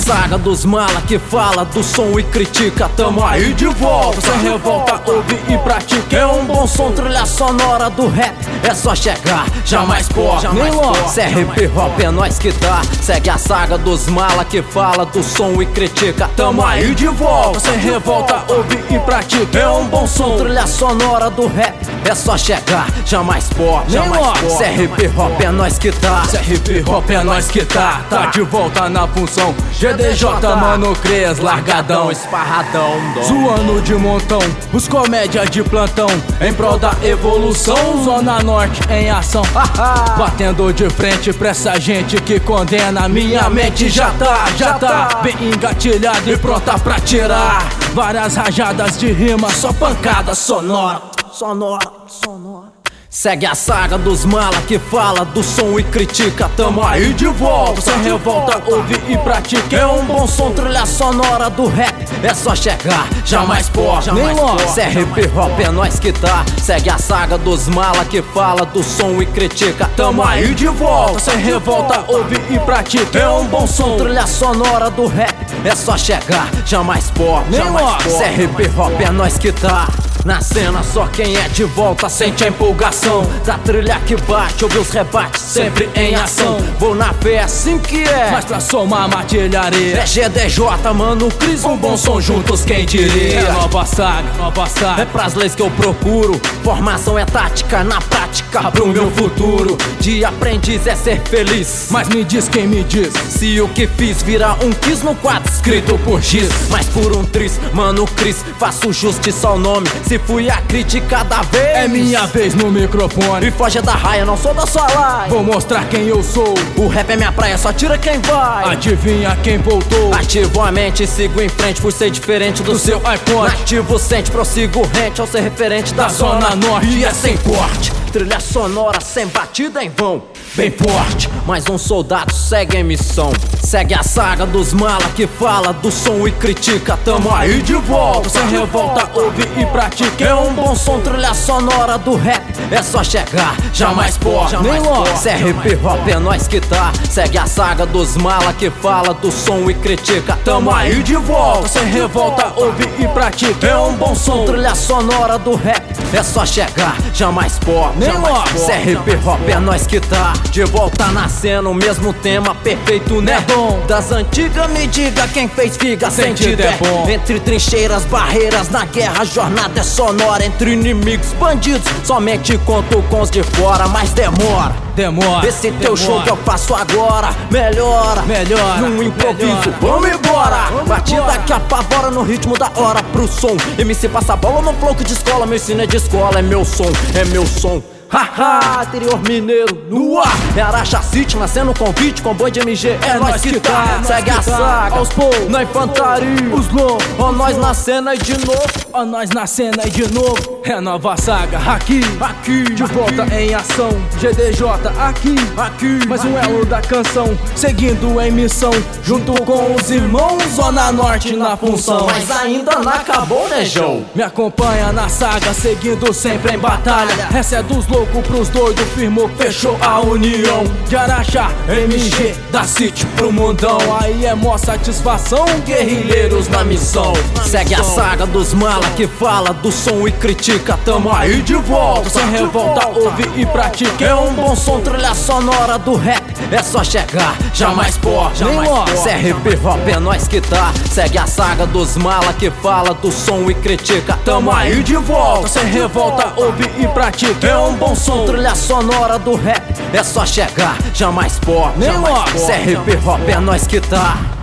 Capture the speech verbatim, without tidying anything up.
saga dos mala que fala do som e critica. Tamo aí de volta, sem revolta, ouve e pratica. É um bom som, trilha sonora do rap. É só chegar, jamais pode, nem logo. Se é hip hop é nós que tá. Segue a saga dos mala que fala do som e critica. Tamo aí de volta, sem revolta, ouve e pratica. É um bom som, trilha sonora do rap. É só chegar, jamais pode, nem logo. Se é hip hop é nós que tá. Se é hip hop é nós que tá. Tá de volta na função. G D J, Mano Cres, largadão, esparradão, zoando de montão, os comédia de plantão, em prol da evolução. Zona Norte em ação, batendo de frente pra essa gente que condena. Minha mente já tá, já tá bem engatilhada e pronta pra tirar várias rajadas de rima, só pancada sonora, sonora, sonora. Segue a saga dos mala que fala do som e critica. Tamo aí de volta, sem revolta, ouve e pratica. É um bom som, trilha sonora do rap. É só chegar, jamais pode, nem logo. Se é hip hop é nós que tá. Segue a saga dos mala que fala do som e critica. Tamo aí de volta, sem revolta, ouve e pratica. É um bom som, trilha sonora do rap. É só chegar, jamais pode, nem logo. Se é hip hop é nós que tá. Na cena só quem é de volta sente a empolgação da trilha que bate, ouve os rebates sempre em ação. Vou na fé, assim que é, mas pra somar matilharia é G D J, Mano Cres, um bom som juntos, quem diria. É nova saga, nova saga, é pras leis que eu procuro. Formação é tática, na prática pro meu futuro. De aprendiz é ser feliz, mas me diz quem me diz se o que fiz virar um quiz no quadro escrito por giz. Mas por um triz, Mano Cres, faço justiça ao nome. Se fui a crítica da vez, é minha vez no microfone. E foge da raia, não sou da sua live. Vou mostrar quem eu sou. O rap é minha praia, só tira quem vai. Adivinha quem voltou? Ativo a mente, sigo em frente por ser diferente do, do seu iPod. Ativo sente, prossigo rente ao ser referente da, da Zona Norte. E é sem corte, trilha sonora sem batida em vão, bem forte, mais um soldado segue em missão. Segue a saga dos mala que fala do som e critica. Tamo aí de volta, sem revolta, ouve e pratica. É um bom som, trilha sonora do rap. É só chegar, jamais pode, nem logo. Se é hip hop é nós que tá. Segue a saga dos mala que fala do som e critica. Tamo aí de volta, sem revolta, ouve e pratica. É um bom som, trilha sonora do rap. É só chegar, jamais pode, nem logo. Se é hip hop é nós que tá. De volta na cena, o mesmo tema, perfeito, né? Bom. Das antigas me diga quem fez figa, sentido é bom. Entre trincheiras, barreiras, na guerra, a jornada é sonora. Entre inimigos, bandidos, somente conto com os de fora. Mas demora, demora. Esse teu show que eu faço agora melhora, melhora, num improviso, vamos embora. Batida que apavora no ritmo da hora pro som. M C passa a bola no flow que de escola. Meu ensino é de escola, é meu som, é meu som. Haha, interior mineiro no ar. É Araxa City, nascendo convite com boi de M G. É nós que tá, segue a saga aos poucos, na infantaria, os loucos. Ó nós na cena e de novo, ó nós na cena e de novo. É nova saga, aqui, aqui, de volta em ação. G D J, aqui, aqui, mais um elo da canção, seguindo em missão, junto com os irmãos. Zona Norte na função, mas ainda não acabou, né, João? Me acompanha na saga, seguindo sempre em batalha. Essa é dos loucos pros doidos, firmou, fechou a união. De Araxá, M G, da City pro mundão. Aí é mó satisfação, guerrilheiros na missão. Segue a saga dos mala que fala do som e critica. Tamo aí de volta, sem revolta, ouve e pratica. É um bom som, trilha sonora do rap. É só chegar, jamais pode, nem logo. Se é hip hop é nós que tá. Segue a saga dos mala que fala do som e critica. Tamo aí de volta, sem revolta, ouve e pratica. É um bom som, trilha sonora do rap. É só chegar, jamais pode, nem logo. Se é hip hop é nós que tá.